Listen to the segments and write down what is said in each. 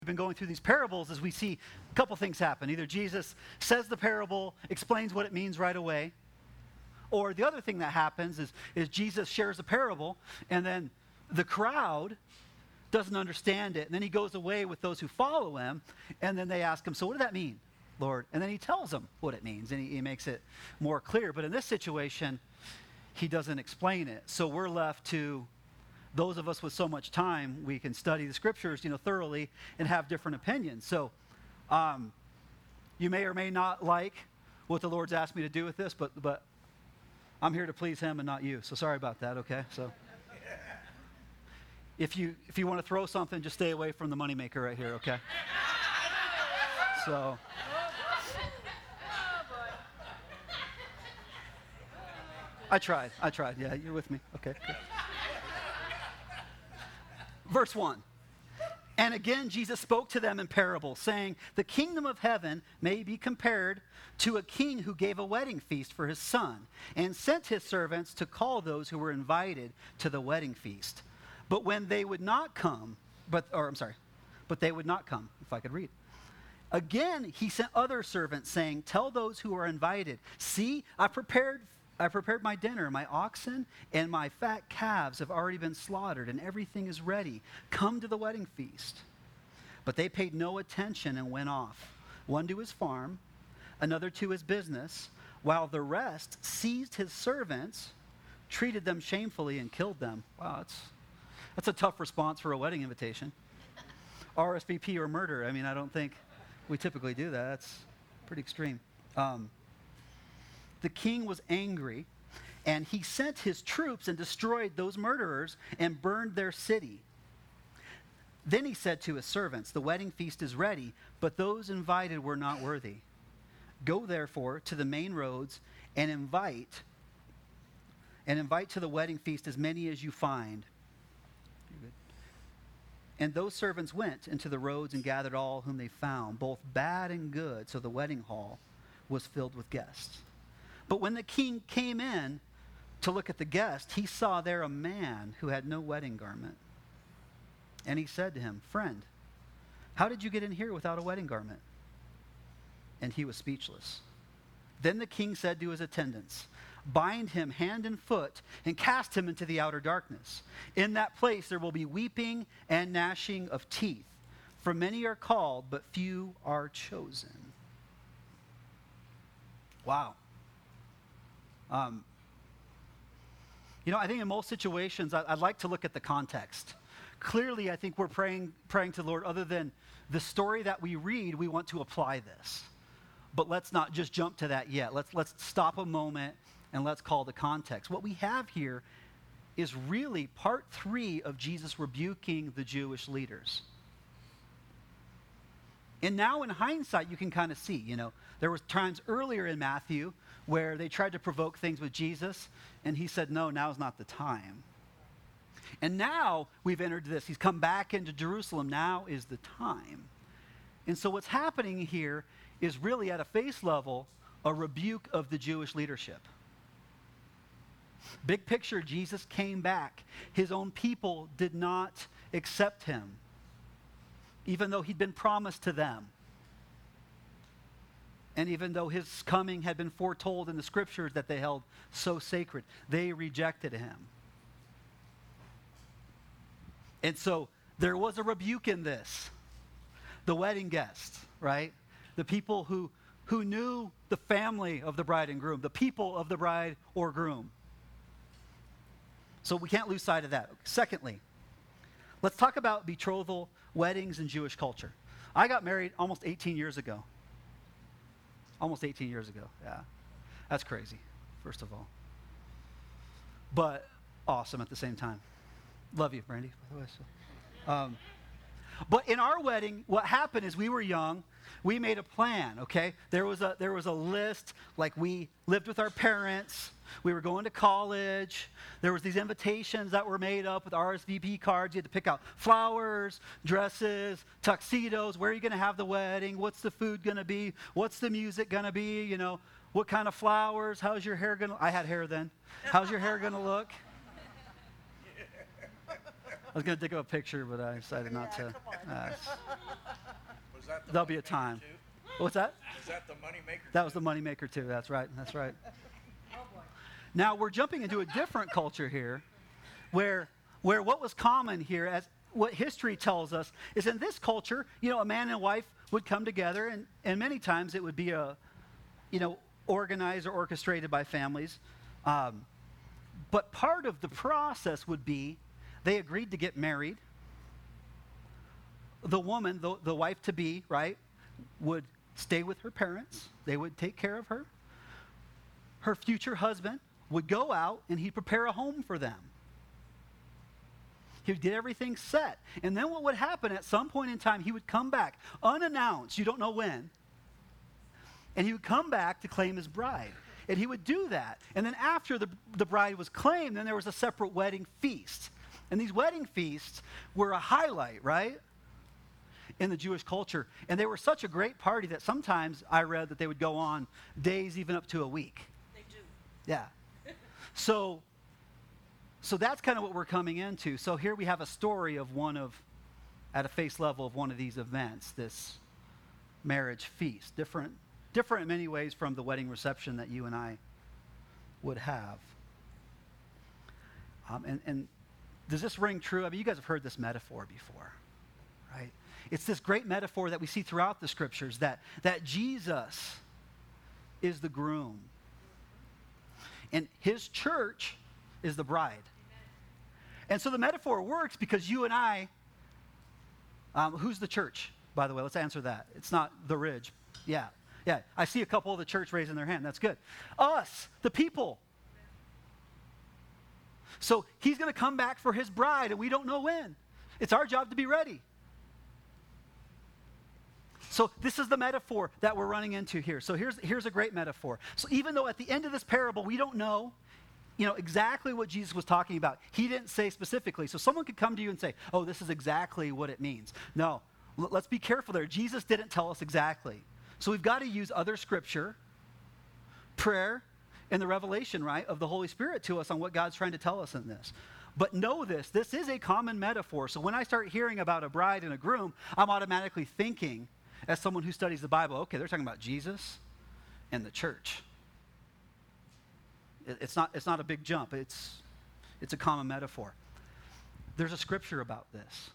We've been going through these parables as we see a couple things happen. Either Jesus says the parable, explains what it means right away, or the other thing that happens is Jesus shares a parable, and then the crowd doesn't understand it, and then he goes away with those who follow him, and then they ask him, so what does that mean, Lord? And then he tells them what it means, and he makes it more clear. But in this situation, he doesn't explain it. So we're left to, those of us with so much time, we can study the scriptures, thoroughly and have different opinions. So you may or may not like what the Lord's asked me to do with this, but I'm here to please him and not you. So sorry about that, okay? So if you want to throw something, just stay away from the moneymaker right here, okay? So I tried. Yeah, you're with me. Okay, good. Verse 1. And again, Jesus spoke to them in parables, saying, the kingdom of heaven may be compared to a king who gave a wedding feast for his son and sent his servants to call those who were invited to the wedding feast. But when they would not come, but they would not come, if I could read. Again, he sent other servants saying, tell those who are invited, see, I prepared my dinner. My oxen and my fat calves have already been slaughtered, and everything is ready. Come to the wedding feast. But they paid no attention and went off, one to his farm, another to his business, while the rest seized his servants, treated them shamefully, and killed them. Wow, that's a tough response for a wedding invitation. RSVP or murder. I mean, I don't think we typically do that. That's pretty extreme. The king was angry, and he sent his troops and destroyed those murderers and burned their city. Then he said to his servants, the wedding feast is ready, but those invited were not worthy. Go therefore to the main roads and invite to the wedding feast as many as you find. And those servants went into the roads and gathered all whom they found, both bad and good, so the wedding hall was filled with guests. But when the king came in to look at the guest, he saw there a man who had no wedding garment. And he said to him, friend, how did you get in here without a wedding garment? And he was speechless. Then the king said to his attendants, bind him hand and foot and cast him into the outer darkness. In that place there will be weeping and gnashing of teeth. For many are called, but few are chosen. Wow. I think in most situations, I'd like to look at the context. Clearly, I think we're praying to the Lord, other than the story that we read, we want to apply this. But let's not just jump to that yet. Let's stop a moment and let's call the context. What we have here is really part 3 of Jesus rebuking the Jewish leaders. And now in hindsight, you can kind of see, there was times earlier in Matthew where they tried to provoke things with Jesus, and he said, no, now's not the time. And now we've entered this. He's come back into Jerusalem. Now is the time. And so what's happening here is really at a face level, a rebuke of the Jewish leadership. Big picture, Jesus came back. His own people did not accept him, even though he'd been promised to them. And even though his coming had been foretold in the scriptures that they held so sacred, they rejected him. And so there was a rebuke in this. The wedding guests, right? The people who knew the family of the bride and groom, the people of the bride or groom. So we can't lose sight of that. Secondly, let's talk about betrothal, weddings, and Jewish culture. I got married almost 18 years ago. Almost 18 years ago, yeah. That's crazy, first of all. But awesome at the same time. Love you, Brandy, by the way. But in our wedding, what happened is we were young. We made a plan, okay? There was a list, like we lived with our parents. We were going to college. There was these invitations that were made up with RSVP cards. You had to pick out flowers, dresses, tuxedos. Where are you going to have the wedding? What's the food going to be? What's the music going to be? What kind of flowers? How's your hair going to... I had hair then. How's your hair going to look? I was going to dig up a picture, but I decided not to. Was that the There'll be a moneymaker time. too? What's that? Was that the moneymaker? That was the moneymaker too. That's right. That's right. Now we're jumping into a different culture here, where what was common here, as what history tells us, is in this culture, a man and wife would come together, and many times it would be organized or orchestrated by families. But part of the process would be they agreed to get married. The woman, the wife-to-be, right, would stay with her parents. They would take care of her. Her future husband would go out and he'd prepare a home for them. He would get everything set. And then what would happen at some point in time, he would come back unannounced, you don't know when, and he would come back to claim his bride. And he would do that. And then after the bride was claimed, then there was a separate wedding feast. And these wedding feasts were a highlight, right, in the Jewish culture. And they were such a great party that sometimes I read that they would go on days, even up to a week. They do. Yeah. So that's kind of what we're coming into. So here we have a story of at a face level of one of these events, this marriage feast. Different in many ways from the wedding reception that you and I would have. And does this ring true? I mean, you guys have heard this metaphor before, right? It's this great metaphor that we see throughout the scriptures that Jesus is the groom. And his church is the bride. And so the metaphor works because you and I, who's the church, by the way? Let's answer that. It's not the Ridge. Yeah. I see a couple of the church raising their hand. That's good. Us, the people. So he's going to come back for his bride, and we don't know when. It's our job to be ready. So this is the metaphor that we're running into here. So here's a great metaphor. So even though at the end of this parable we don't know, exactly what Jesus was talking about, he didn't say specifically. So someone could come to you and say, oh, this is exactly what it means. No, let's be careful there. Jesus didn't tell us exactly. So we've got to use other scripture, prayer, and the revelation, right, of the Holy Spirit to us on what God's trying to tell us in this. But know this is a common metaphor. So when I start hearing about a bride and a groom, I'm automatically thinking, as someone who studies the Bible, okay, they're talking about Jesus and the church. It's not a big jump. It's a common metaphor. There's a scripture about this.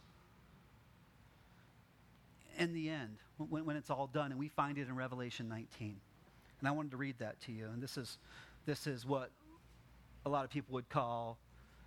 In the end, when it's all done, and we find it in Revelation 19. And I wanted to read that to you. And this is what a lot of people would call,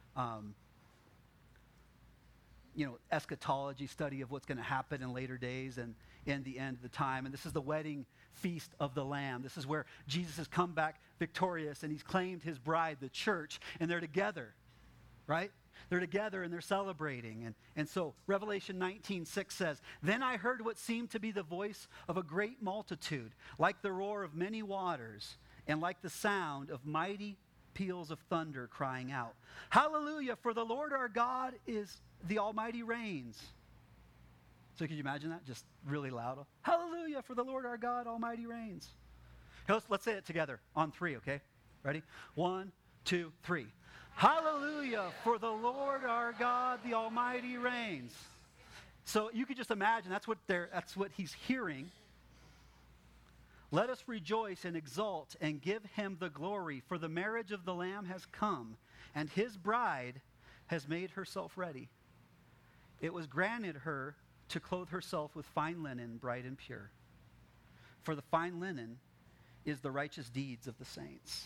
eschatology, study of what's going to happen in later days and in the end of the time. And this is the wedding feast of the Lamb. This is where Jesus has come back victorious, and he's claimed his bride, the church, and they're together, right? They're together and they're celebrating. And so Revelation 19:6 says, "Then I heard what seemed to be the voice of a great multitude, like the roar of many waters, and like the sound of mighty peals of thunder crying out, 'Hallelujah, for the Lord our God is the Almighty reigns.'" So could you imagine that? Just really loud. "Hallelujah, for the Lord our God Almighty reigns." Let's say it together on 3, okay? Ready? 1, 2, 3. "Hallelujah, for the Lord our God, the Almighty reigns." So you could just imagine that's what he's hearing. "Let us rejoice and exult and give him the glory, for the marriage of the Lamb has come, and his bride has made herself ready. It was granted her to clothe herself with fine linen, bright and pure. For the fine linen is the righteous deeds of the saints."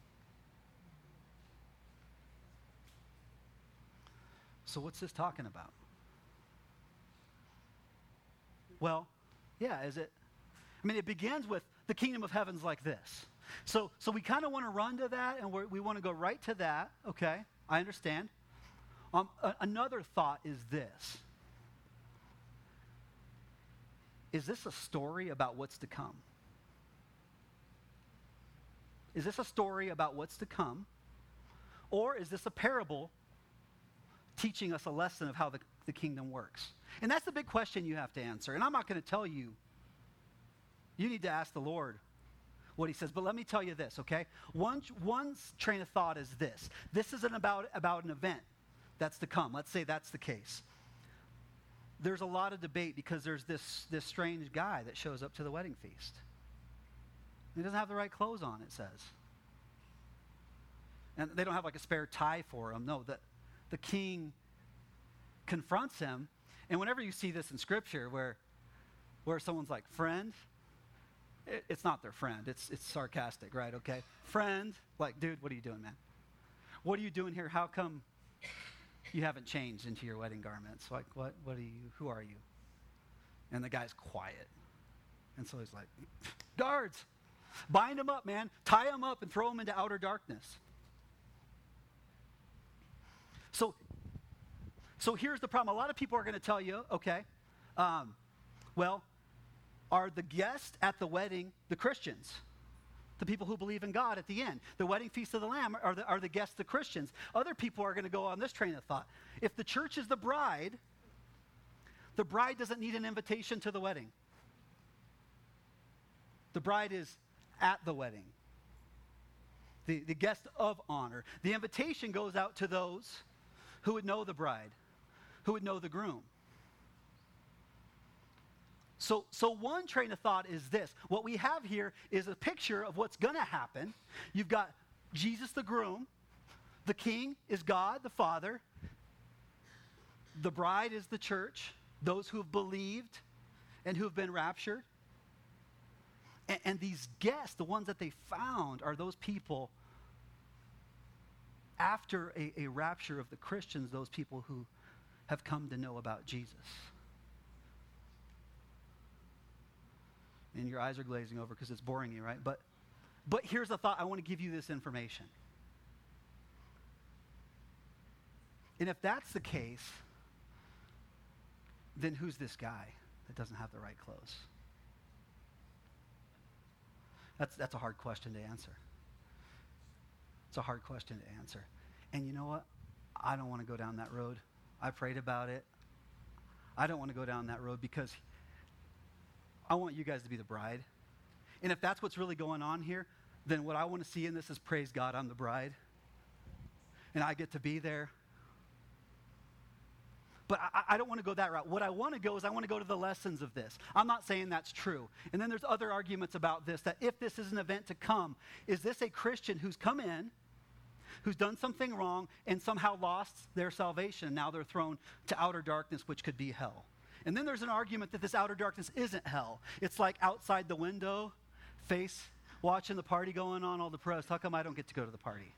So what's this talking about? Well, yeah, it begins with the kingdom of heaven's like this. So we kind of want to run to that, and we want to go right to that. Okay, I understand. Another thought is this. Is this a story about what's to come? Is this a story about what's to come? Or is this a parable teaching us a lesson of how the kingdom works? And that's the big question you have to answer. And I'm not going to tell you. You need to ask the Lord what he says. But let me tell you this, okay? One train of thought is this. This isn't about an event. that's to come. Let's say that's the case. There's a lot of debate because there's this strange guy that shows up to the wedding feast. He doesn't have the right clothes on, it says. And they don't have like a spare tie for him. No, the king confronts him. And whenever you see this in Scripture where someone's like, friend, it's not their friend. It's sarcastic, right? Okay? Friend, like, dude, what are you doing, man? What are you doing here? How come you haven't changed into your wedding garments? Like, what are you, who are you? And the guy's quiet. And so he's like, guards, bind him up, man. Tie him up and throw him into outer darkness. So here's the problem. A lot of people are going to tell you, okay, well, are the guests at the wedding the Christians? The people who believe in God at the end. The wedding feast of the Lamb are the guests the Christians. Other people are going to go on this train of thought. If the church is the bride doesn't need an invitation to the wedding. The bride is at the wedding. The guest of honor. The invitation goes out to those who would know the bride, who would know the groom. So one train of thought is this. What we have here is a picture of what's going to happen. You've got Jesus the groom. The king is God the Father. The bride is the church, those who have believed and who have been raptured. And these guests, the ones that they found, are those people after a rapture of the Christians, those people who have come to know about Jesus. And your eyes are glazing over because it's boring you, right? But here's the thought. I want to give you this information. And if that's the case, then who's this guy that doesn't have the right clothes? That's a hard question to answer. It's a hard question to answer. And you know what? I don't want to go down that road. I prayed about it. I don't want to go down that road because I want you guys to be the bride. And if that's what's really going on here, then what I want to see in this is, praise God, I'm the bride. And I get to be there. But I don't want to go that route. What I want to go is I want to go to the lessons of this. I'm not saying that's true. And then there's other arguments about this, that if this is an event to come, is this a Christian who's come in, who's done something wrong, and somehow lost their salvation? Now they're thrown to outer darkness, which could be hell. And then there's an argument that this outer darkness isn't hell. It's like outside the window, face, watching the party going on, all depressed. How come I don't get to go to the party?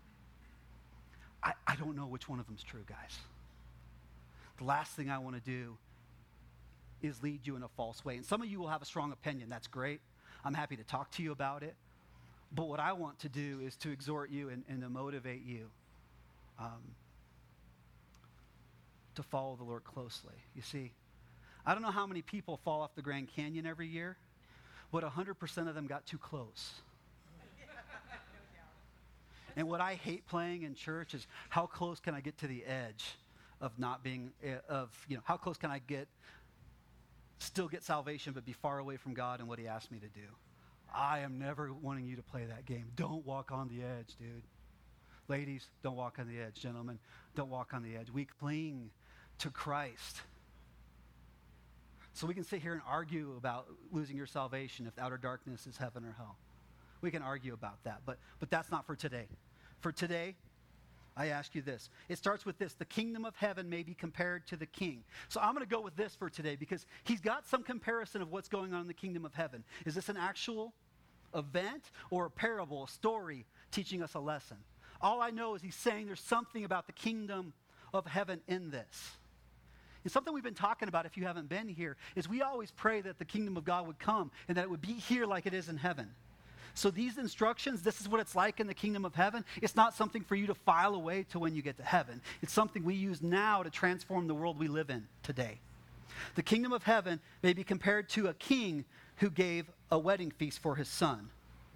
I don't know which one of them's true, guys. The last thing I want to do is lead you in a false way. And some of you will have a strong opinion. That's great. I'm happy to talk to you about it. But what I want to do is to exhort you and to motivate you to follow the Lord closely. You see, I don't know how many people fall off the Grand Canyon every year, but 100% of them got too close. And what I hate playing in church is, how close can I get to the edge of not being, how close can I still get salvation, but be far away from God and what he asked me to do? I am never wanting you to play that game. Don't walk on the edge, dude. Ladies, don't walk on the edge. Gentlemen, don't walk on the edge. We cling to Christ. So we can sit here and argue about losing your salvation if outer darkness is heaven or hell. We can argue about that, but that's not for today. For today, I ask you this. It starts with this: the kingdom of heaven may be compared to the king. So I'm going to go with this for today because he's got some comparison of what's going on in the kingdom of heaven. Is this an actual event or a parable, a story teaching us a lesson? All I know is he's saying there's something about the kingdom of heaven in this. And something we've been talking about, if you haven't been here, is we always pray that the kingdom of God would come and that it would be here like it is in heaven. So these instructions, this is what it's like in the kingdom of heaven. It's not something for you to file away to when you get to heaven. It's something we use now to transform the world we live in today. The kingdom of heaven may be compared to a king who gave a wedding feast for his son.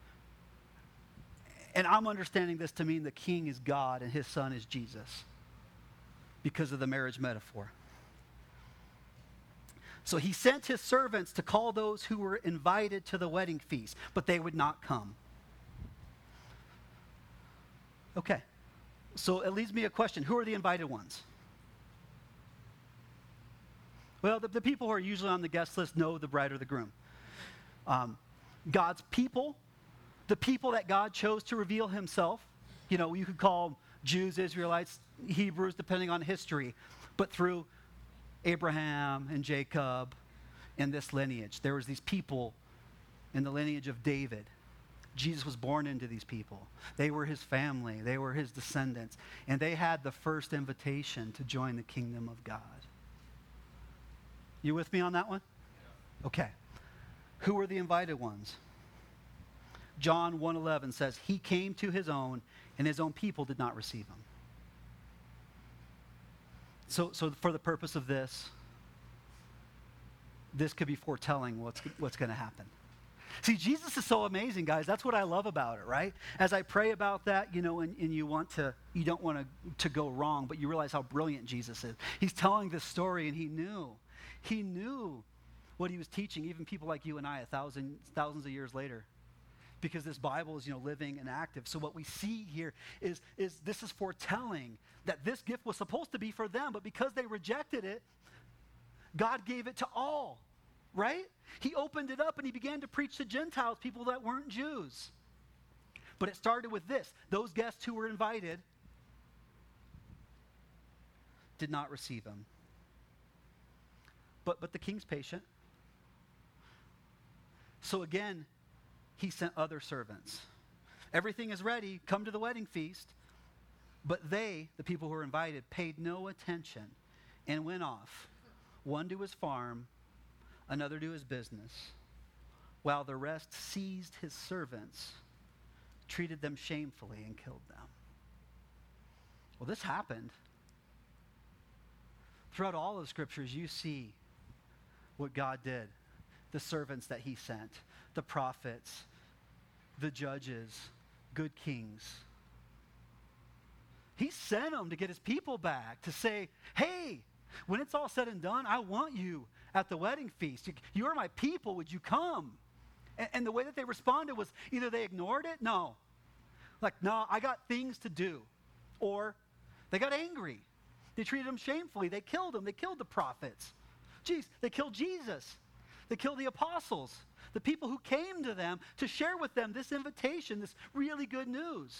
And I'm understanding this to mean the king is God and his son is Jesus because of the marriage metaphor. So he sent his servants to call those who were invited to the wedding feast, but they would not come. Okay. So it leaves me a question. Who are the invited ones? Well, the people who are usually on the guest list know the bride or the groom. God's people, the people that God chose to reveal himself. You know, you could call Jews, Israelites, Hebrews, depending on history. But through Abraham and Jacob and this lineage, there was these people in the lineage of David. Jesus was born into these people. They were his family. They were his descendants. And they had the first invitation to join the kingdom of God. You with me on that one? Okay. Who were the invited ones? John 1:11 says, he came to his own, and his own people did not receive him. So for the purpose of this could be foretelling what's going to happen. See, Jesus is so amazing, guys. That's what I love about it, right? As I pray about that, you know, and you don't want to go wrong, but you realize how brilliant Jesus is. He's telling this story, and he knew what he was teaching, even people like you and I, thousands of years later, because this Bible is, you know, living and active. So what we see here is this is foretelling that this gift was supposed to be for them, but because they rejected it, God gave it to all. Right? He opened it up and he began to preach to Gentiles, people that weren't Jews. But it started with this. Those guests who were invited did not receive him. But the king's patient. So again, he sent other servants. Everything is ready. Come to the wedding feast. But they, the people who were invited, paid no attention and went off, one to his farm, another to his business, while the rest seized his servants, treated them shamefully, and killed them. Well, this happened. Throughout all of the scriptures, you see what God did. The servants that he sent, the prophets, the judges, good kings. He sent them to get his people back, to say, hey, when it's all said and done, I want you at the wedding feast. You are my people. Would you come? And the way that they responded was either they ignored it. No. Like, no, I got things to do. Or they got angry. They treated him shamefully. They killed him. They killed the prophets. Jeez, they killed Jesus. They killed the apostles. The people who came to them to share with them this invitation, this really good news.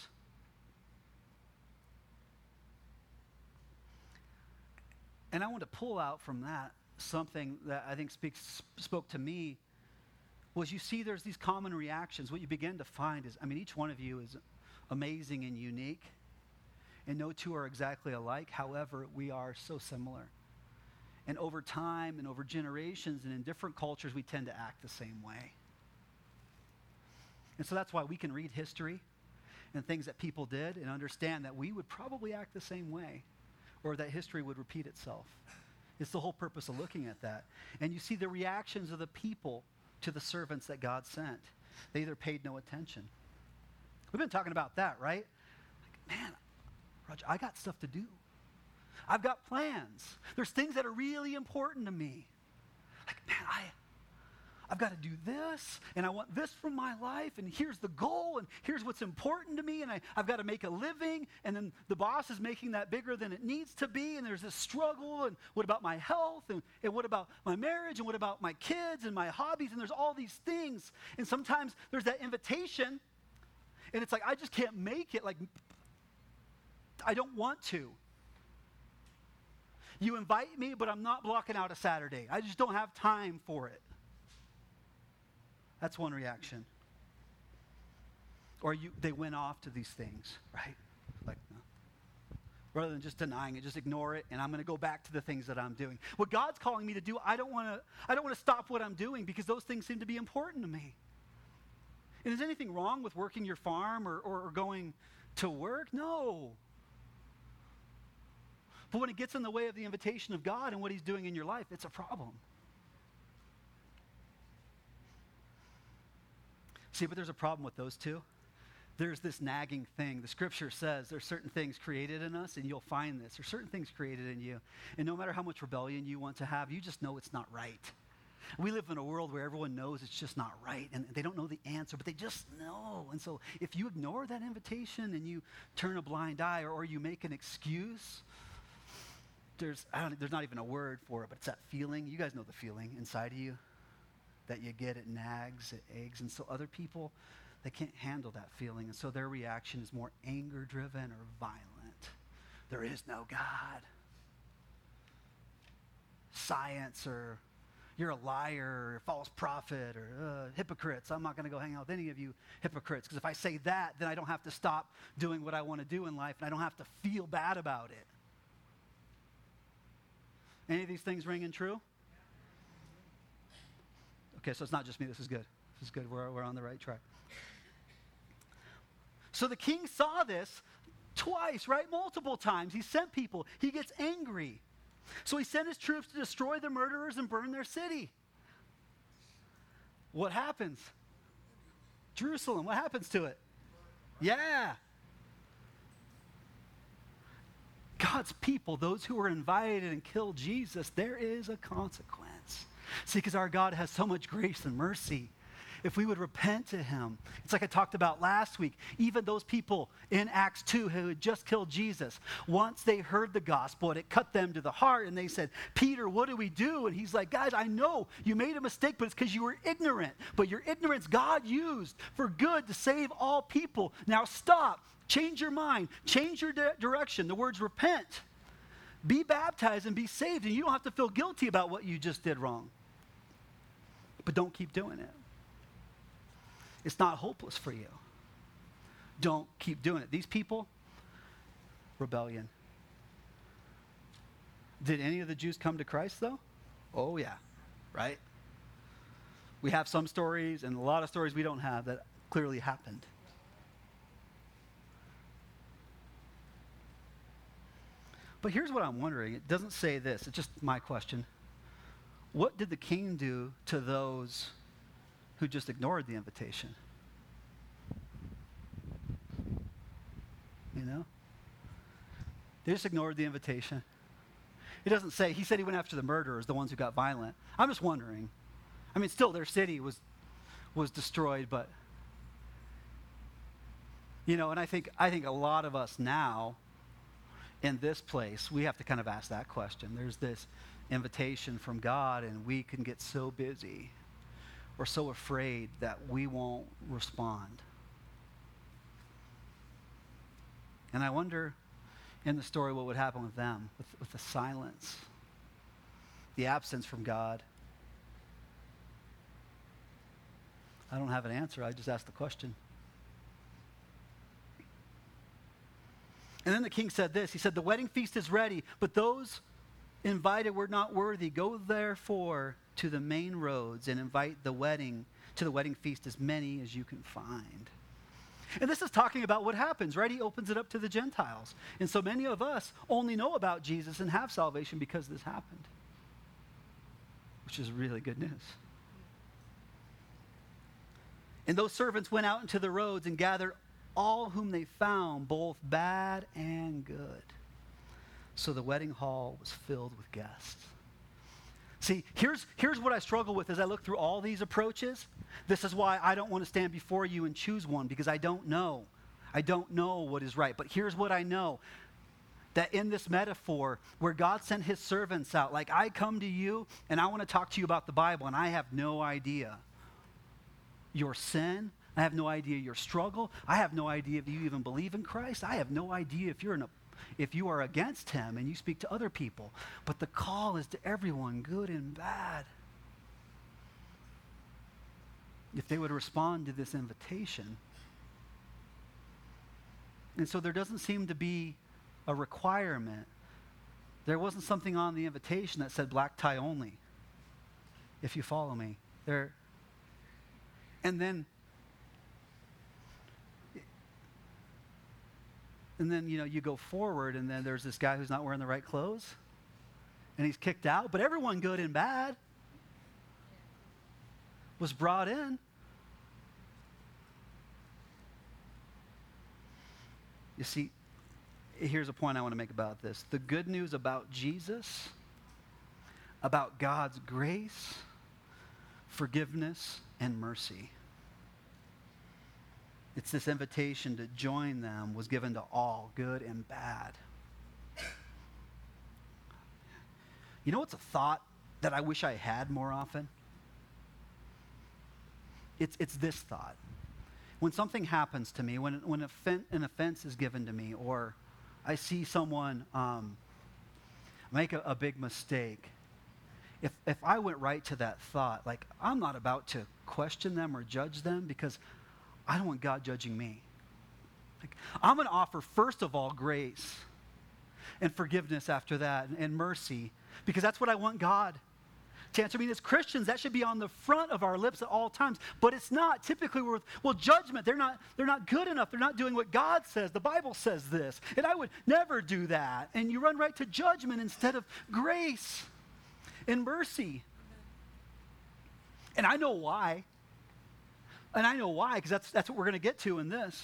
And I want to pull out from that something that I think spoke to me was, you see there's these common reactions. What you begin to find is, I mean, each one of you is amazing and unique, and no two are exactly alike. However, we are so similar. And over time and over generations and in different cultures, we tend to act the same way. And so that's why we can read history and things that people did and understand that we would probably act the same way, or that history would repeat itself. It's the whole purpose of looking at that. And you see the reactions of the people to the servants that God sent. They either paid no attention. We've been talking about that, right? Like, man, Roger, I got stuff to do. I've got plans. There's things that are really important to me. Like, man, I've got to do this, and I want this from my life, and here's the goal, and here's what's important to me, and I've got to make a living, and then the boss is making that bigger than it needs to be, and there's this struggle, and what about my health, and what about my marriage, and what about my kids, and my hobbies, and there's all these things, and sometimes there's that invitation, and it's like, I just can't make it, like, I don't want to. You invite me, but I'm not blocking out a Saturday. I just don't have time for it. That's one reaction. Or they went off to these things, right? Like, no. Rather than just denying it, just ignore it, and I'm going to go back to the things that I'm doing. What God's calling me to do, I don't want to stop what I'm doing, because those things seem to be important to me. And is anything wrong with working your farm or going to work? No. But when it gets in the way of the invitation of God and what he's doing in your life, it's a problem. See, but there's a problem with those two. There's this nagging thing. The scripture says there's certain things created in us, and you'll find this. There's certain things created in you. And no matter how much rebellion you want to have, you just know it's not right. We live in a world where everyone knows it's just not right, and they don't know the answer, but they just know. And so if you ignore that invitation and you turn a blind eye, or you make an excuse, there's not even a word for it, but it's that feeling. You guys know the feeling inside of you that you get. It nags, it aches. And so other people, they can't handle that feeling. And so their reaction is more anger-driven or violent. There is no God. Science, or you're a liar, or a false prophet, or hypocrites. I'm not going to go hang out with any of you hypocrites, because if I say that, then I don't have to stop doing what I want to do in life, and I don't have to feel bad about it. Any of these things ringing true? Okay, so it's not just me. This is good. This is good. We're on the right track. So the king saw this twice, right? Multiple times. He sent people. He gets angry. So he sent his troops to destroy the murderers and burn their city. What happens? Jerusalem, what happens to it? Yeah. God's people, those who were invited and killed Jesus, there is a consequence. See, because our God has so much grace and mercy. If we would repent to him, it's like I talked about last week, even those people in Acts 2 who had just killed Jesus, once they heard the gospel and it cut them to the heart, and they said, Peter, what do we do? And he's like, guys, I know you made a mistake, but it's because you were ignorant. But your ignorance God used for good to save all people. Now stop, change your mind, change your direction. The words repent, be baptized, and be saved. And you don't have to feel guilty about what you just did wrong. But don't keep doing it. It's not hopeless for you. Don't keep doing it. These people, rebellion. Did any of the Jews come to Christ, though? Oh, yeah, right? We have some stories and a lot of stories we don't have that clearly happened. But here's what I'm wondering. It doesn't say this. It's just my question. What did the king do to those who just ignored the invitation? You know? They just ignored the invitation. It doesn't say, he said he went after the murderers, the ones who got violent. I'm just wondering. I mean, still their city was destroyed, but, you know, and I think a lot of us now in this place, we have to kind of ask that question. There's this invitation from God, and we can get so busy or so afraid that we won't respond. And I wonder in the story what would happen with them, with the silence, the absence from God. I don't have an answer. I just asked the question. And then the king said this. He said, the wedding feast is ready, but those invited were not worthy. Go therefore to the main roads and invite to the wedding feast as many as you can find. And this is talking about what happens, right? He opens it up to the Gentiles. And so many of us only know about Jesus and have salvation because this happened, which is really good news. And those servants went out into the roads and gathered all whom they found, both bad and good. So the wedding hall was filled with guests. See, here's what I struggle with as I look through all these approaches. This is why I don't want to stand before you and choose one, because I don't know. I don't know what is right. But here's what I know. That in this metaphor, where God sent his servants out, like I come to you and I want to talk to you about the Bible, and I have no idea your sin. I have no idea your struggle. I have no idea if you even believe in Christ. I have no idea if you are against him and you speak to other people. But the call is to everyone, good and bad. If they would respond to this invitation. And so there doesn't seem to be a requirement. There wasn't something on the invitation that said black tie only, if you follow me. And then, you know, you go forward, and then there's this guy who's not wearing the right clothes, and he's kicked out. But everyone, good and bad, was brought in. You see, here's a point I want to make about this. The good news about Jesus, about God's grace, forgiveness and mercy. It's this invitation to join them was given to all, good and bad. You know what's a thought that I wish I had more often? It's this thought. When something happens to me, when an offense is given to me, or I see someone make a big mistake, if I went right to that thought, like, I'm not about to question them or judge them because I don't want God judging me. Like, I'm going to offer, first of all, grace and forgiveness after that, and mercy, because that's what I want God to answer. I mean, as Christians, that should be on the front of our lips at all times, but it's not. Typically, judgment, they're not good enough. They're not doing what God says. The Bible says this, and I would never do that. And you run right to judgment instead of grace and mercy. And I know why. Because that's what we're going to get to in this.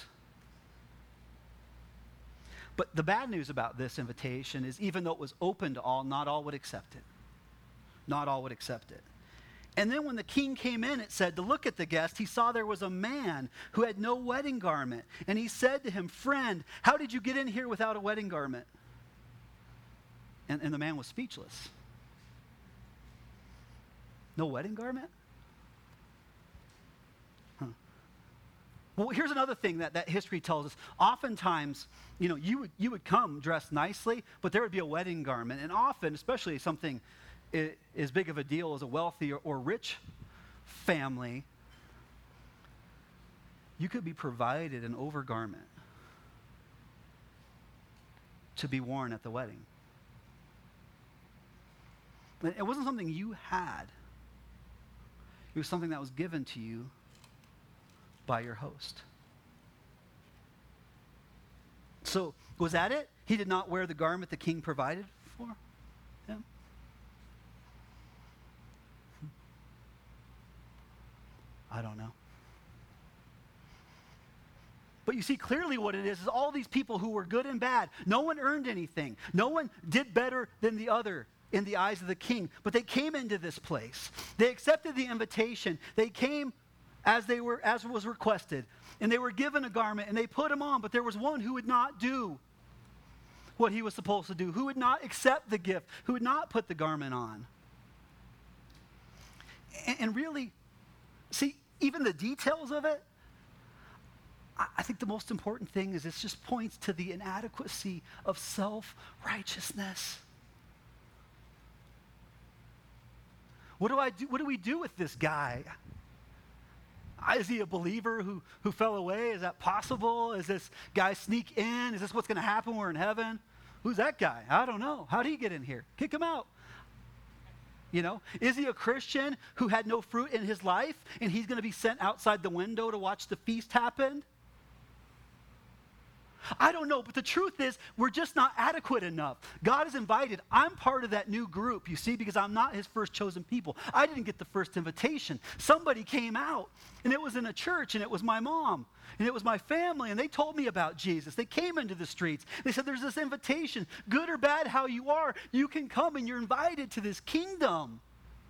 But the bad news about this invitation is, even though it was open to all, not all would accept it. Not all would accept it. And then when the king came in, it said, to look at the guest, he saw there was a man who had no wedding garment. And he said to him, "Friend, how did you get in here without a wedding garment?" And the man was speechless. No wedding garment? Well, here's another thing that history tells us. Oftentimes, you would come dressed nicely, but there would be a wedding garment. And often, especially something as big of a deal as a wealthy or rich family, you could be provided an overgarment to be worn at the wedding. But it wasn't something you had. It was something that was given to you by your host. So, was that it? He did not wear the garment the king provided for him? I don't know. But you see clearly what it is all these people who were good and bad. No one earned anything. No one did better than the other in the eyes of the king. But they came into this place. They accepted the invitation. They came as was requested. And they were given a garment and they put him on. But there was one who would not do what he was supposed to do, who would not accept the gift, who would not put the garment on. And really, see, even the details of it, I think the most important thing is this just points to the inadequacy of self-righteousness. What do I do? What do we do with this guy? Is he a believer who fell away? Is that possible? Is this guy sneak in? Is this what's going to happen when we're in heaven? Who's that guy? I don't know. How'd he get in here? Kick him out. Is he a Christian who had no fruit in his life and he's going to be sent outside the window to watch the feast happen? I don't know, but the truth is we're just not adequate enough. God is invited. I'm part of that new group, you see, because I'm not his first chosen people. I didn't get the first invitation. Somebody came out, and it was in a church, and it was my mom, and it was my family, and they told me about Jesus. They came into the streets. They said, there's this invitation, good or bad how you are, you can come, and you're invited to this kingdom.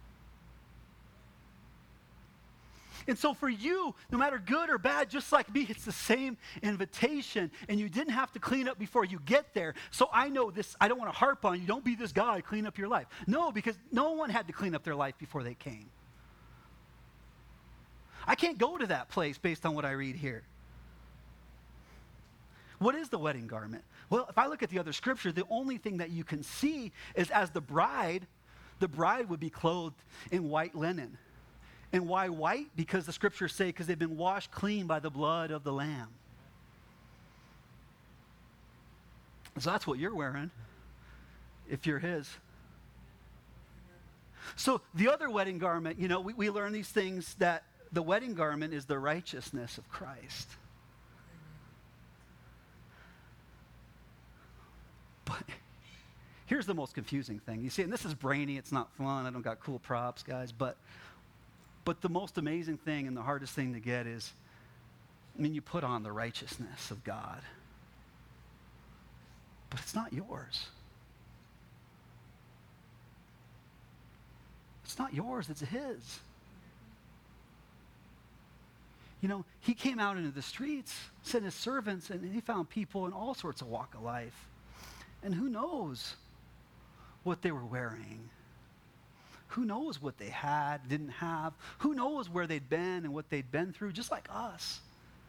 And so for you, no matter good or bad, just like me, it's the same invitation. And you didn't have to clean up before you get there. So I know this, I don't want to harp on you. Don't be this guy, clean up your life. No, because no one had to clean up their life before they came. I can't go to that place based on what I read here. What is the wedding garment? Well, if I look at the other scripture, the only thing that you can see is as the bride would be clothed in white linen. And why white? Because the scriptures say, because they've been washed clean by the blood of the Lamb. So that's what you're wearing, if you're his. So the other wedding garment, we learn these things, that the wedding garment is the righteousness of Christ. But here's the most confusing thing. You see, and this is brainy, it's not fun, I don't got cool props, guys, but the most amazing thing and the hardest thing to get is, you put on the righteousness of God. But it's not yours. It's not yours, it's his. he came out into the streets, sent his servants, and he found people in all sorts of walk of life. And who knows what they were wearing? Who knows what they had, didn't have? Who knows where they'd been and what they'd been through, just like us.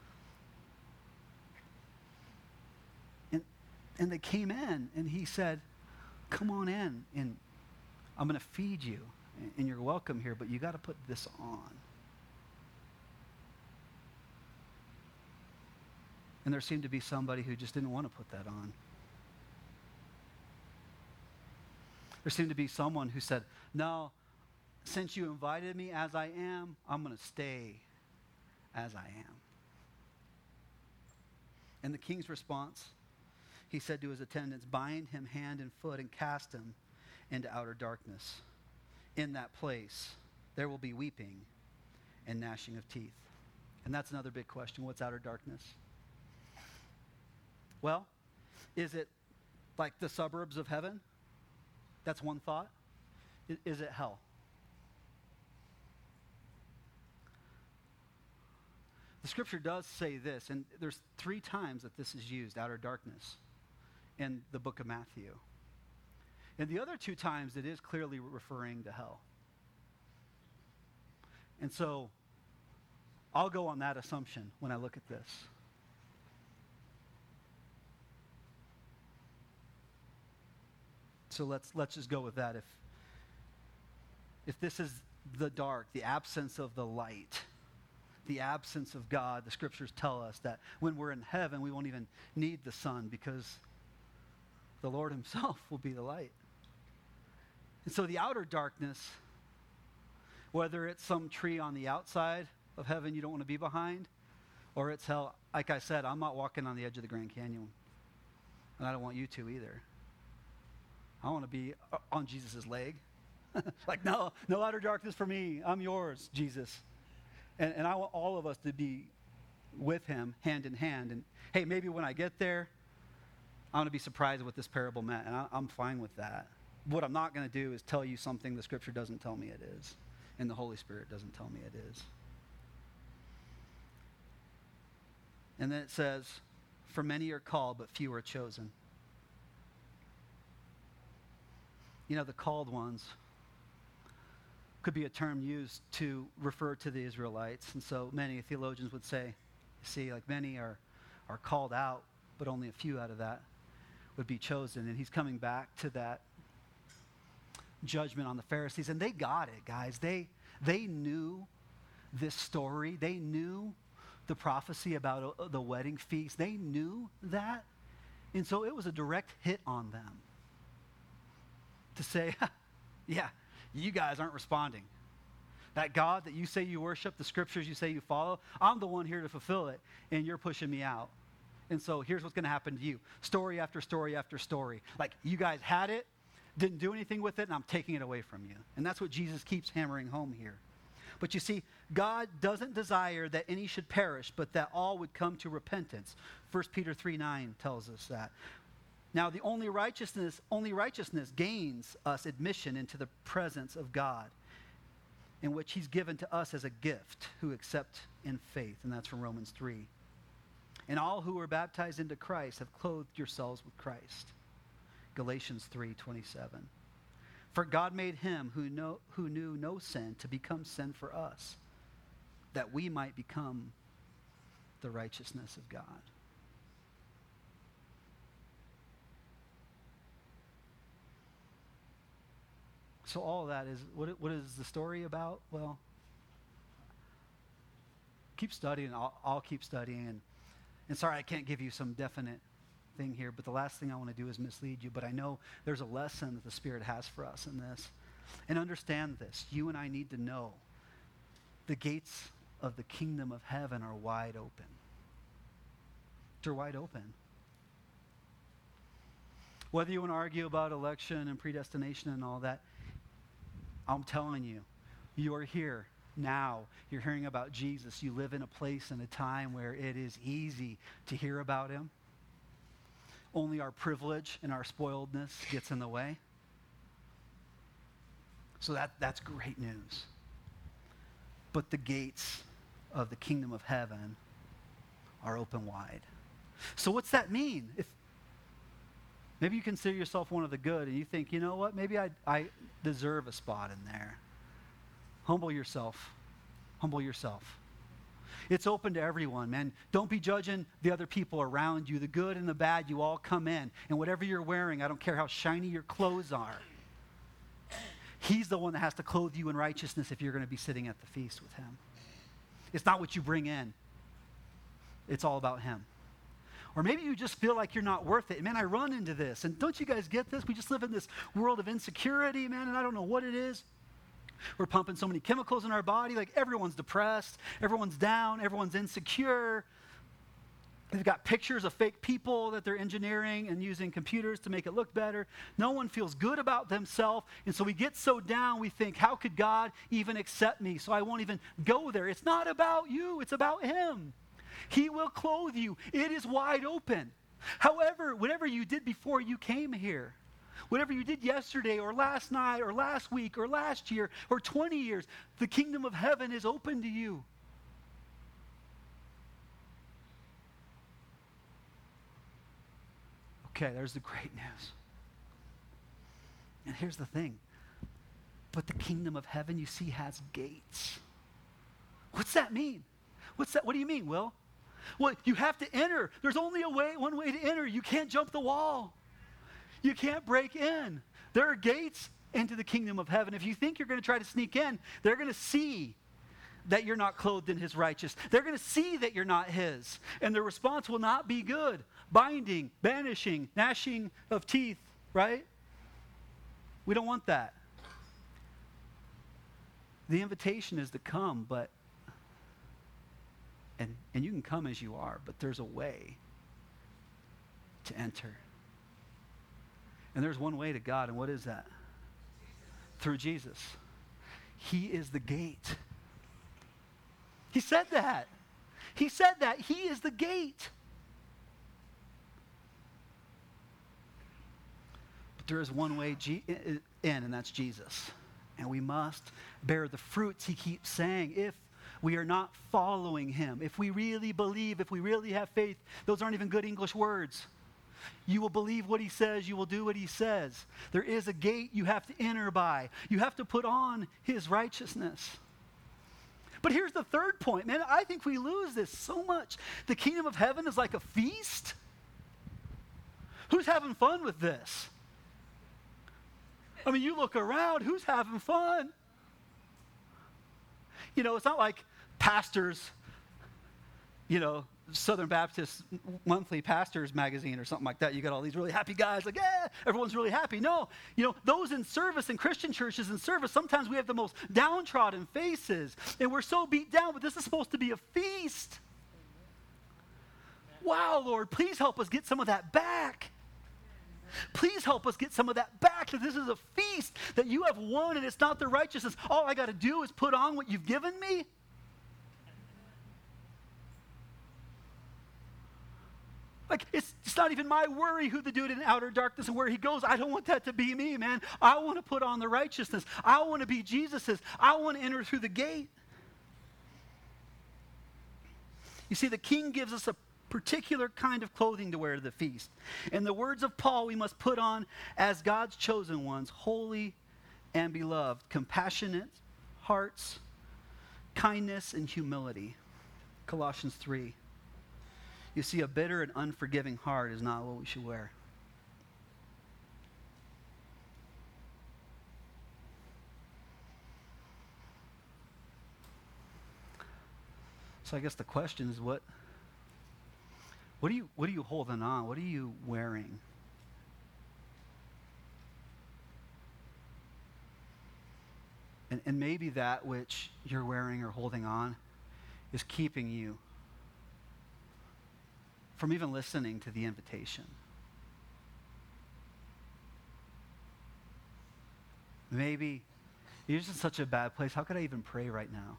And they came in, and he said, come on in, and I'm going to feed you, and you're welcome here, but you got to put this on. And there seemed to be somebody who just didn't want to put that on. There seemed to be someone who said, no, since you invited me as I am, I'm going to stay as I am. And the king's response, he said to his attendants, bind him hand and foot and cast him into outer darkness. In that place, there will be weeping and gnashing of teeth. And that's another big question. What's outer darkness? Well, is it like the suburbs of heaven? That's one thought. Is it hell? The scripture does say this, and there's 3 times that this is used, outer darkness, in the book of Matthew. And the other 2 times it is clearly referring to hell. And so I'll go on that assumption when I look at this. So let's just go with that. If this is the dark, the absence of the light, the absence of God, the scriptures tell us that when we're in heaven, we won't even need the sun because the Lord himself will be the light. And so the outer darkness, whether it's some tree on the outside of heaven you don't want to be behind, or it's hell, like I said, I'm not walking on the edge of the Grand Canyon. And I don't want you to either. I want to be on Jesus' leg. Like, no outer darkness for me. I'm yours, Jesus. And I want all of us to be with him, hand in hand. And hey, maybe when I get there, I'm going to be surprised at what this parable meant. And I'm fine with that. What I'm not going to do is tell you something the scripture doesn't tell me it is. And the Holy Spirit doesn't tell me it is. And then it says, for many are called, but few are chosen. The called ones could be a term used to refer to the Israelites. And so many theologians would say, many are called out, but only a few out of that would be chosen. And he's coming back to that judgment on the Pharisees. And they got it, guys. They knew this story. They knew the prophecy about the wedding feast. They knew that. And so it was a direct hit on them to say, yeah, you guys aren't responding. That God that you say you worship, the scriptures you say you follow, I'm the one here to fulfill it, and you're pushing me out. And so here's what's going to happen to you. Story after story after story. Like, you guys had it, didn't do anything with it, and I'm taking it away from you. And that's what Jesus keeps hammering home here. But you see, God doesn't desire that any should perish, but that all would come to repentance. 1 Peter 3:9 tells us that. Now, the only righteousness gains us admission into the presence of God, in which he's given to us as a gift who accept in faith. And that's from Romans 3. And all who are baptized into Christ have clothed yourselves with Christ. Galatians 3:27. For God made him who knew no sin to become sin for us, that we might become the righteousness of God. So all of that is, what is the story about? Well, keep studying. I'll keep studying. And sorry, I can't give you some definite thing here, but the last thing I want to do is mislead you. But I know there's a lesson that the Spirit has for us in this. And understand this. You and I need to know the gates of the kingdom of heaven are wide open. They're wide open. Whether you want to argue about election and predestination and all that, I'm telling you, you are here now. You're hearing about Jesus. You live in a place and a time where it is easy to hear about him. Only our privilege and our spoiledness gets in the way. So that's great news. But the gates of the kingdom of heaven are open wide. So what's that mean? If maybe you consider yourself one of the good and you think, you know what, maybe I deserve a spot in there. Humble yourself. Humble yourself. It's open to everyone, man. Don't be judging the other people around you. The good and the bad, you all come in. And whatever you're wearing, I don't care how shiny your clothes are. He's the one that has to clothe you in righteousness if you're going to be sitting at the feast with him. It's not what you bring in. It's all about him. Or maybe you just feel like you're not worth it. Man, I run into this. And don't you guys get this? We just live in this world of insecurity, man, and I don't know what it is. We're pumping so many chemicals in our body. Like everyone's depressed, everyone's down, everyone's insecure. They've got pictures of fake people that they're engineering and using computers to make it look better. No one feels good about themselves. And so we get so down, we think, how could God even accept me? So I won't even go there. It's not about you. It's about him. He will clothe you. It is wide open. However, whatever you did before you came here, whatever you did yesterday or last night or last week or last year or 20 years, the kingdom of heaven is open to you. Okay, there's the great news. And here's the thing. But the kingdom of heaven, you see, has gates. What's that mean? What do you mean, Will? Well, you have to enter. There's only one way to enter. You can't jump the wall. You can't break in. There are gates into the kingdom of heaven. If you think you're going to try to sneak in, they're going to see that you're not clothed in his righteousness. They're going to see that you're not his. And the response will not be good. Binding, banishing, gnashing of teeth, right? We don't want that. The invitation is to come, but and you can come as you are, but there's a way to enter. And there's one way to God, and what is that? Through Jesus. He is the gate. He said that. He said that. He is the gate. But there is one way in, and that's Jesus. And we must bear the fruits he keeps saying if we are not following him. If we really believe, if we really have faith, those aren't even good English words. You will believe what he says. You will do what he says. There is a gate you have to enter by. You have to put on his righteousness. But here's the third point, man. I think we lose this so much. The kingdom of heaven is like a feast. Who's having fun with this? I mean, you look around, who's having fun? You know, it's not like pastors, you know, Southern Baptist Monthly Pastors Magazine or something like that. You got all these really happy guys, like, yeah, everyone's really happy. No, you know, those in service, in Christian churches in service, sometimes we have the most downtrodden faces, and we're so beat down, but this is supposed to be a feast. Wow, Lord, please help us get some of that back. Please help us get some of that back, that this is a feast that you have won, and it's not the righteousness. All I got to do is put on what you've given me. Like, it's not even my worry who the dude in outer darkness and where he goes. I don't want that to be me, man. I want to put on the righteousness. I want to be Jesus's. I want to enter through the gate. You see, the king gives us a particular kind of clothing to wear to the feast. In the words of Paul, we must put on as God's chosen ones, holy and beloved, compassionate hearts, kindness, and humility. Colossians 3. You see, a bitter and unforgiving heart is not what we should wear. So I guess the question is, what are you holding on? What are you wearing? And maybe that which you're wearing or holding on is keeping you from even listening to the invitation. Maybe you're just in such a bad place. How could I even pray right now?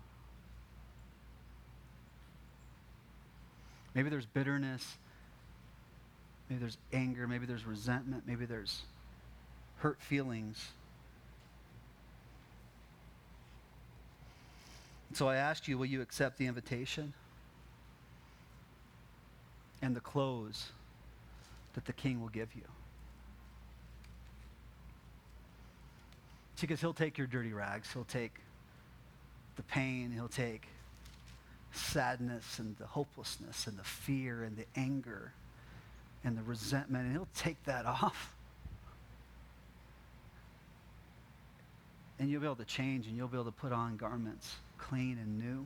Maybe there's bitterness. Maybe there's anger. Maybe there's resentment. Maybe there's hurt feelings. So I ask you, will you accept the invitation and the clothes that the King will give you? See, because he'll take your dirty rags. He'll take the pain. He'll take sadness and the hopelessness and the fear and the anger and the resentment, and he'll take that off. And you'll be able to change, and you'll be able to put on garments clean and new.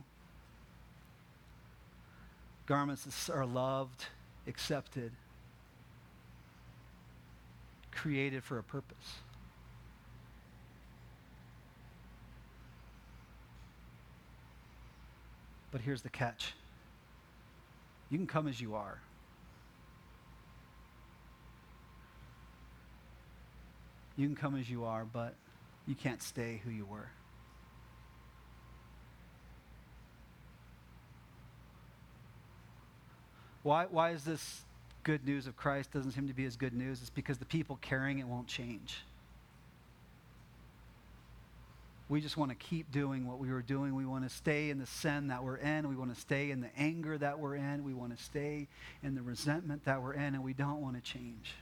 Garments that are loved, accepted, created for a purpose. But here's the catch. You can come as you are. You can come as you are, but you can't stay who you were. Why is this good news of Christ doesn't seem to be as good news? It's because the people carrying it won't change. We just want to keep doing what we were doing. We want to stay in the sin that we're in. We want to stay in the anger that we're in. We want to stay in the resentment that we're in, and we don't want to change.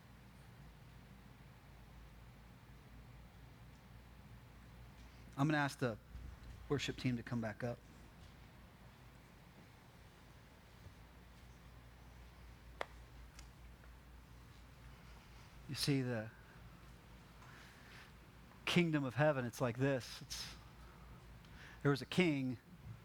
I'm going to ask the worship team to come back up. You see, the kingdom of heaven, it's like this. There was a king.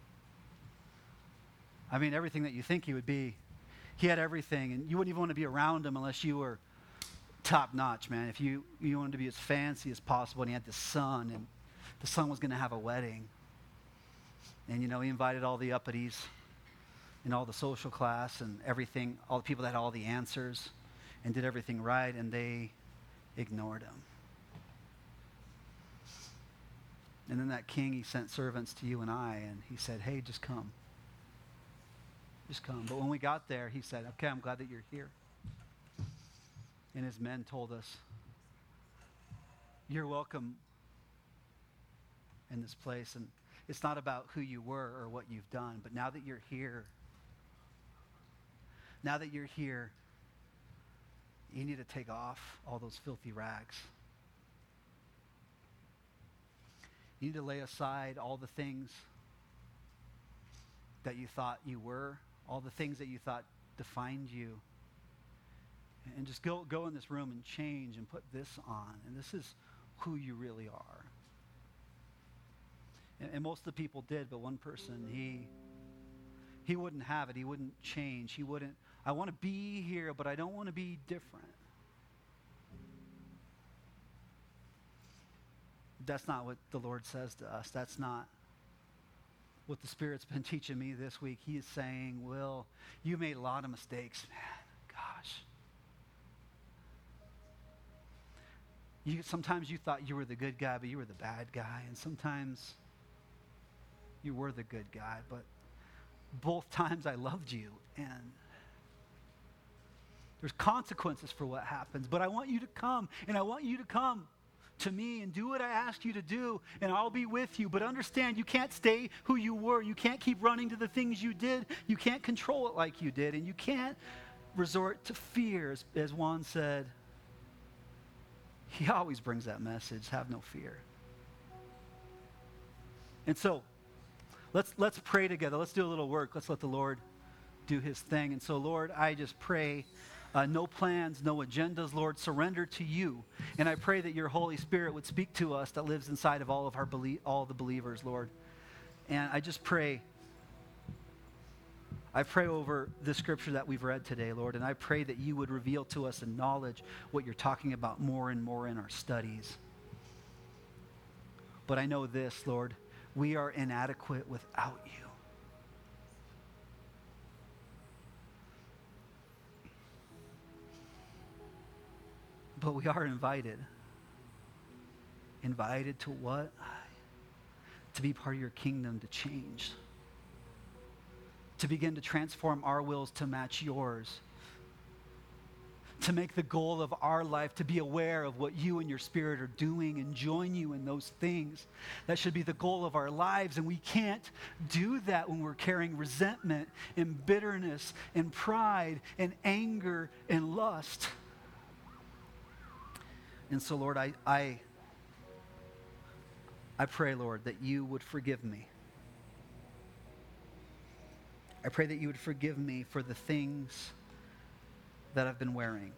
I mean, everything that you think he would be. He had everything, and you wouldn't even want to be around him unless you were top notch, man. If you wanted to be as fancy as possible, and he had the son, and the son was going to have a wedding. And, he invited all the uppities and all the social class and everything, all the people that had all the answers and did everything right, and they ignored him. And then that king, he sent servants to you and I, and he said, hey, just come. Just come. But when we got there, he said, okay, I'm glad that you're here. And his men told us, you're welcome in this place. And it's not about who you were or what you've done, but now that you're here, you need to take off all those filthy rags. You need to lay aside all the things that you thought you were, all the things that you thought defined you. And just go in this room and change and put this on. And this is who you really are. And most of the people did, but one person, he wouldn't have it. He wouldn't change. He wouldn't, I want to be here, but I don't want to be different. That's not what the Lord says to us. That's not what the Spirit's been teaching me this week. He is saying, Will, you made a lot of mistakes, man. Gosh. Sometimes you thought you were the good guy, but you were the bad guy. And sometimes you were the good guy, but both times I loved you. And there's consequences for what happens. But I want you to come, and I want you to come to me and do what I asked you to do, and I'll be with you. But understand, you can't stay who you were. You can't keep running to the things you did. You can't control it like you did, and you can't resort to fear. As Juan said, he always brings that message, have no fear. And so, let's pray together. Let's do a little work. Let's let the Lord do his thing. And so, Lord, I just pray, no plans, no agendas, Lord, surrender to you. And I pray that your Holy Spirit would speak to us that lives inside of all the believers, Lord. And I just pray, I pray over the scripture that we've read today, Lord, and I pray that you would reveal to us in knowledge what you're talking about more and more in our studies. But I know this, Lord, we are inadequate without you. But we are invited. Invited to what? To be part of your kingdom, to change. To begin to transform our wills to match yours. to make the goal of our life to be aware of what you and your Spirit are doing and join you in those things. That should be the goal of our lives, and we can't do that when we're carrying resentment and bitterness and pride and anger and lust. And so, Lord, I pray, Lord, that you would forgive me. I pray that you would forgive me for the things that I've been wearing.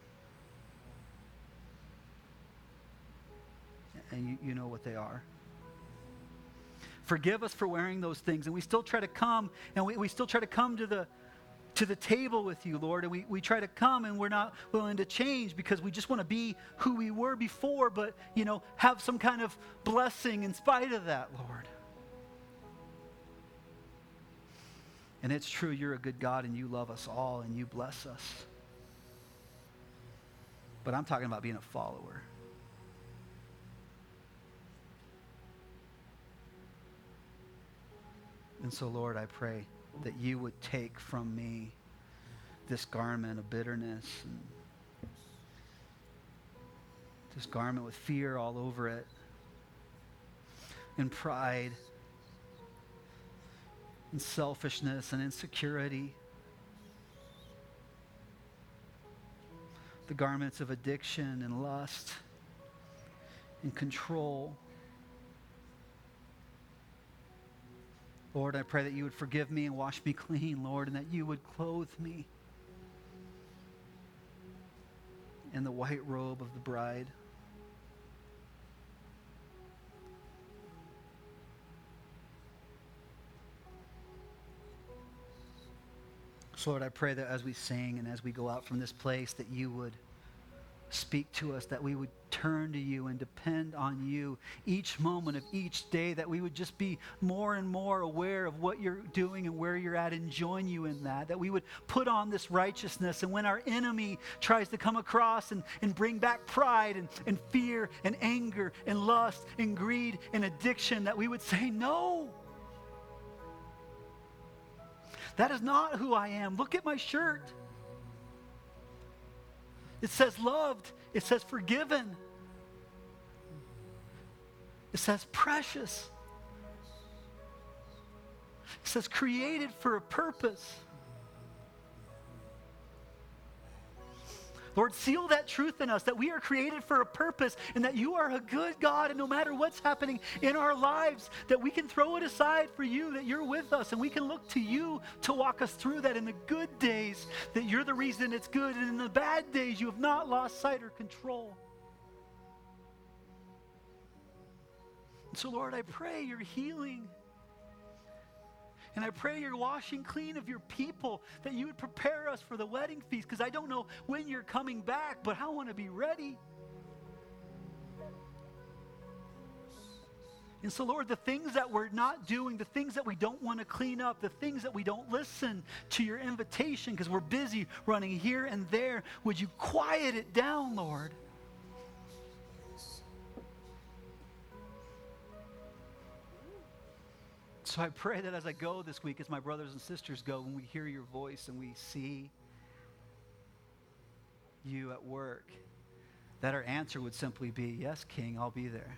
And you know what they are. Forgive us for wearing those things. And we still try to come, and we still try to come to the table with you, Lord. And we try to come, and we're not willing to change because we just want to be who we were before, but, have some kind of blessing in spite of that, Lord. And it's true, you're a good God, and you love us all, and you bless us. But I'm talking about being a follower. And so, Lord, I pray that you would take from me this garment of bitterness, and this garment with fear all over it, and pride, and selfishness, and insecurity. The garments of addiction and lust and control. Lord, I pray that you would forgive me and wash me clean, Lord, and that you would clothe me in the white robe of the bride. So, Lord, I pray that as we sing and as we go out from this place, that you would speak to us, that we would turn to you and depend on you each moment of each day, that we would just be more and more aware of what you're doing and where you're at and join you in that we would put on this righteousness. And when our enemy tries to come across and bring back pride and fear and anger and lust and greed and addiction, that we would say, no. That is not who I am. Look at my shirt. It says loved. It says forgiven. It says precious. It says created for a purpose. Lord, seal that truth in us, that we are created for a purpose and that you are a good God, and no matter what's happening in our lives, that we can throw it aside for you, that you're with us, and we can look to you to walk us through that in the good days, that you're the reason it's good, and in the bad days you have not lost sight or control. And so, Lord, I pray your healing. And I pray you're washing clean of your people, that you would prepare us for the wedding feast, because I don't know when you're coming back, but I want to be ready. And so, Lord, the things that we're not doing, the things that we don't want to clean up, the things that we don't listen to your invitation because we're busy running here and there, would you quiet it down, Lord? So I pray that as I go this week, as my brothers and sisters go, when we hear your voice and we see you at work, that our answer would simply be, yes, King, I'll be there.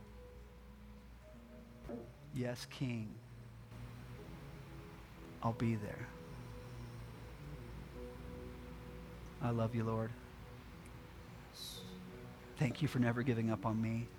Yes, King, I'll be there. I love you, Lord. Thank you for never giving up on me.